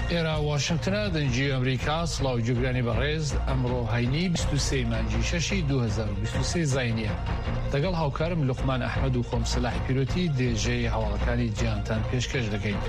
ئێرە واشنگتنە دەنجی ئەمریکا سڵاو جوگرانی بەڕێز ئەمڕۆ هەینی 23 مانگی 6 2023 زاینیە دەگەڵ هاوکارم لوقمان ئەحمەد و خۆم سەلاحی پیرۆتی دێژەی هەواڵەکانی جیهانتان پێشکەش دەکەین.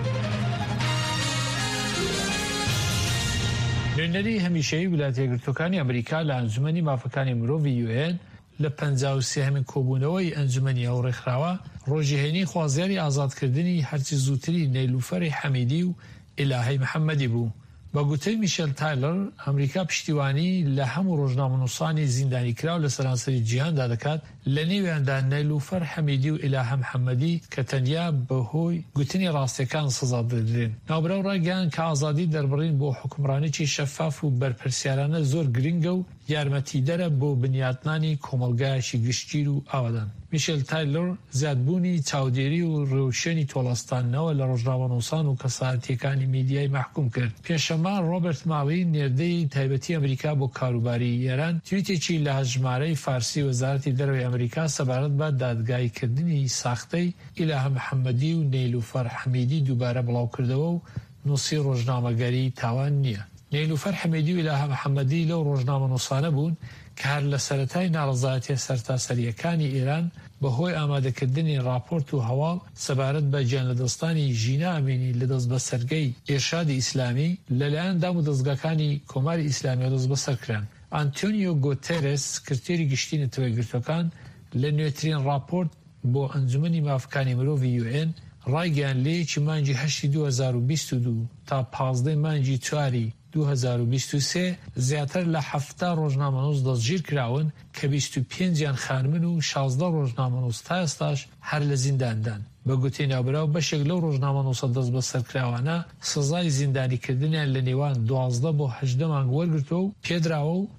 نوێنەری هەمیشەیی ویلایەتە یەکگرتووەکانی ئەمریکا لە ئەنجومەنی مافەکانی مرۆڤی UN لە 53هەمین کۆبوونەوەی ئەنجومەنی هەوڕێکخراوە ڕۆژی هەینی خوازیاری ئازادکردنی هەرچی زووتری نیلوفەری حەمیدی و ئیلاهی محەممەدی بوو. بە گوتەی میشێل تایلەر ئەمریکا پشتیوانی لە هەموو ڕۆژنامەنووسانی زیندانی کراو لە سەرانسەری جیهاندا دەکات لە نێویاندا نیلوفەر حەمیدی و ئیلاهە محەممەدی کە تەنیا بەهۆی گوتنی ڕاستیەکان سزا دەدرێن. ناوبراو ڕاگەیان کە ئازادی دەربڕین بۆ حکومڕانێکی شەفاف و بەرپرسیارانە زۆر گرنگە و یارمەتیدەرە بۆ بنیاتنانی کۆمەلگایەکی گشتگیر و ئاوادان. میشێل تایلەر زیادبوونی چاودێری و ڕێوشێنی تۆڵەستانەوە لە ڕۆژنامەنووسان و کەسایەتیەکانی میدیای محکوم کرد. پێشەما ڕۆبرت ماڵی نێردەی تایبەتی ئەمریکا بۆ کاروباری ئێران تویتێکی لە ژمارەی فارسی وەزارەتی دەرەوەی ئەمریکا سەبارەت بە دادگایکردنی ساختەی ئیلاهە محەممەدی و نیلوفەر حەمیدی دووبارە بڵاوکردەوە و نووسی ڕۆژنامەگەری تاوان نییە. نیلوفەر حەمیدی و ئیلاهە محەممەدی لەو ڕۆژنامەنووسانە بوون کە هەر لە سەرەتای ناڕەزایەتیە سەرتاسەریەکانی ئێران بەهۆی ئامادەکردنی راپۆرت و هەواڵ سەبارەت بە گیانلەدەستانی ژینە ئەمینی لەدەست بە سەرگەی ئێرشادی ئیسلامی لەلایەن دام و دەستگاکانی کۆماری ئیسلامی دەست بەسەرکران. ئانتۆنیۆ گۆتێرس سکرتێری گشتی نەتەوەی یەکگرتووەکان لە نوێترین راپۆرت بۆ ئەنجومەنی مافەکانی مرۆڤی UN ڕایگەیان لەیەکی مانگی 8 2022 تا 15 مانگی 4 2023 زیاتر لە 70 ڕۆژنامەنووس دەستگیر کراون کە 25یان خانمن و 16 ڕۆژنامەنووس تا ئێستاش هەر لە زینداندان. بە گوتەی ناوبراو بەشێک لەو ڕۆژنامەنووسە دەست بە سەرکراوانە سزای زیندانیکردنیان لە نێوان 12 بۆ 18 مانگ وەرگرتووە و پێدراوە و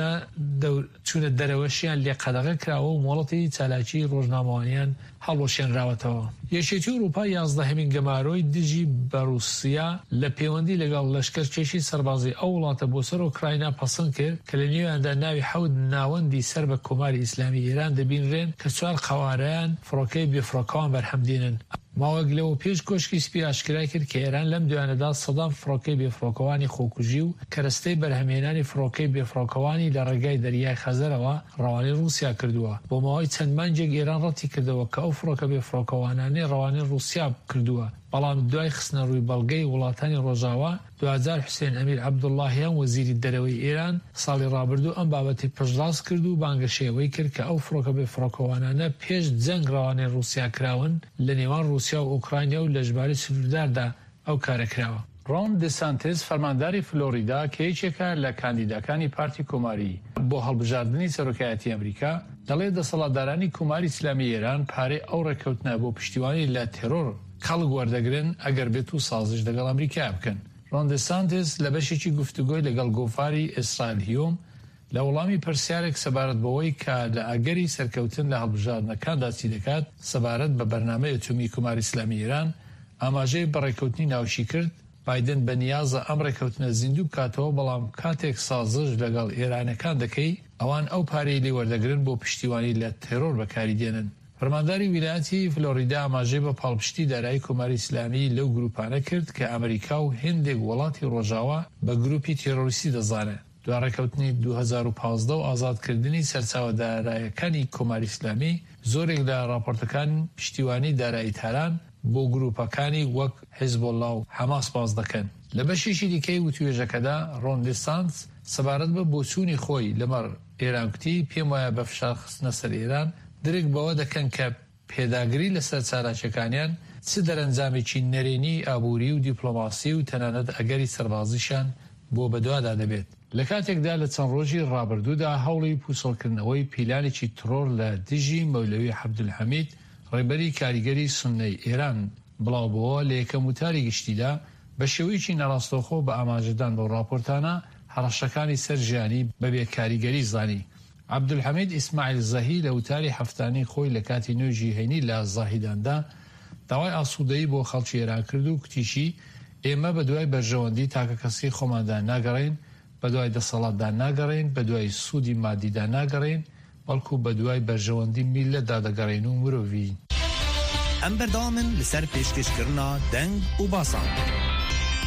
چوونە دەرەوەشیان لێ قەدەغە کراوە و مۆڵەتی چالاکی ڕۆژنامەوانیان هەڵوەشێنراوەتەوە. یەکێتی ئەوروپا 11هەمین گەمارۆی دژی بە رووسیا لە پەیوەندی لەگەڵ لەشکەرکێشی سەربازی ئەو وڵاتە بۆ سەر ئوکراینا پەسەند کرد کە لە نێویاندا ناوی حەوت ناوەندی سەر بە کۆماری ئیسلامی ئێران دەبینرێن کە 4 قەوارەیان فڕۆکەی بێفڕۆکەوان بەرهەمدێنن. ماوەک لەوە پێش کۆشکی سپی ئاشکرای کرد کە ئێران لەم دوایانەدا سەدان فڕۆکەی بێفڕۆکەوانی خۆکوژی و کەرەستەی بەرهەمێنانی فڕۆکەی بێفڕۆکەوانی لە ڕێگای دەریای خەزەرەوە ڕەوانەی رووسیا کردووە. بۆ ماوەی چەند مانگێک ئێران ڕەتی کردەوە کە ئەو فڕۆکە بێفڕۆکەوانانەی ڕەوانەی رووسیا کردووە. بەڵام دوای خستنە ڕووی بەڵگەی وڵاتانی ڕۆژاوا 2000 حوسێن ئەمیر عەبدوڵڵاهیان وەزیری دەرەوەی ئێران ساڵی ڕابردوو ئەم بابەتی پشتڕاست کرد و بانگەشێوەی کرد کە ئەو فڕۆکە بێفڕۆکەوانانە پێش جەنگ ڕەوانەی رووسیا کراون لە نێوان رووسیا و ئوکراینیا و لە ژمارەی سنوورداردا ئەو کارە کراوە. ڕۆن دەسانتس فەرمانداری فلۆریدا کە یەکێکە لە کاندیداکانی پارتی کۆماری بۆ هەڵبژاردننی سەرۆکایەتی ئەمریکا دەڵێ دەسەڵاتدارانی کۆماری ئیسلامی ئێران پارەی ئەو ڕێکەوتنە بۆ پشتیوانی لە تێرۆر کەڵک وەردەگرن ئەگەر بێت و سازش لەگەڵ ئەمریکا بکەن. ڕۆن دەسانتس لە بەشێکی گفتوگۆی لەگەڵ گۆفاری ئیسرائیل هیۆم لە وەڵامی پرسیارێک سەبارەت بەوەی کە لە ئەگەری سەرکەوتن لە هەڵبژاردنەکاندا چی دەکات سەبارەت بە بەرنامەی ئەتۆمی کۆماری ئیسلامی ئێران ئاماژەی بەڕێکەوتنی ناوچی کرد. بایدن بەنیازە ئەم ڕێکەوتنە زیندوو بکاتەوە بەڵام کاتێک سازش لەگەڵ ئێرانەکان دەکەی ئەوان ئەو پارەی لێ وەردەگرن بۆ پشتیوانی لە تێرۆر بەکاری دێنن. فەرمانداری ویلایەتی فلۆریدا ئاماژەی بە پاڵپشتی دارایی کۆماری ئیسلامی لەو گروپانە کرد کە ئەمریکا و هێندێک وڵاتی ڕۆژاوا بە گروپی تێرۆریستی دەزانێت. دوای ڕێکەوتنی 2015 و ئازادکردنی سەرچاوە داراییەکانی کۆماری ئیسلامی زۆرێک لە راپۆرتەکان پشتیوانی دارایی تاران بۆ گروپەکانی وەک حیزبۆڵڵا و حەماس باز دەکەن. لە بەشێکی دیکەی وتوێژەکەدا ڕۆن دەسانتس سەبارەت بە بۆچوونی خۆی لەمەڕ ئێرانکوتی پێم وایە بە فشار خستنە سەر ئێران درێک بەوە دەکەن کە پێداگری لەسەر چالاکیەکانیان چ دەرەنجامێکی نەرێنی ئابووری و دیپلۆماسی و تەنانەت ئەگەری سەربازیشان بۆ بەدوادا دەبێت. لە کاتێکدا لە چەند ڕۆژی ڕابردوودا هەوڵی پوسڵکردنەوەی پیلانێکی ترۆر لە دژی مەولەوی عەبدولحەمید ڕێبەری کاریگەری سوننەی ئێران بڵاوبووە لە یەکەم وتاری گشتیدا بە شێوەیەکی نەڕاستەوخۆ بە ئاماژەدان بۆ راپۆرتانە هەڕەشەکانی سەر ژیانی بەبێ کاریگەری زانی. عەبدولحەمید ئیسماعیل زەهی لە وتاری هەفتانەی خۆی لە کاتی نوێژی هەینی لە زاهیداندا داوای ئاسوودەیی بۆ خەڵکی ئێران کرد و کتیشی ئێمە بە دوای بەرژەوەندی تاکە کەسی خۆماندا ناگەڕین، بە دوای دەسەڵاتدا ناگەڕین، بە دوای سوودی مادیدا ناگەڕین، بەڵکو بە دوای بەرژەوەندی میلەتدا دەگەڕین و مرۆڤین. ئەم بەردەوامن لەسەر پێشکەشکردنا دەنگ و باسان.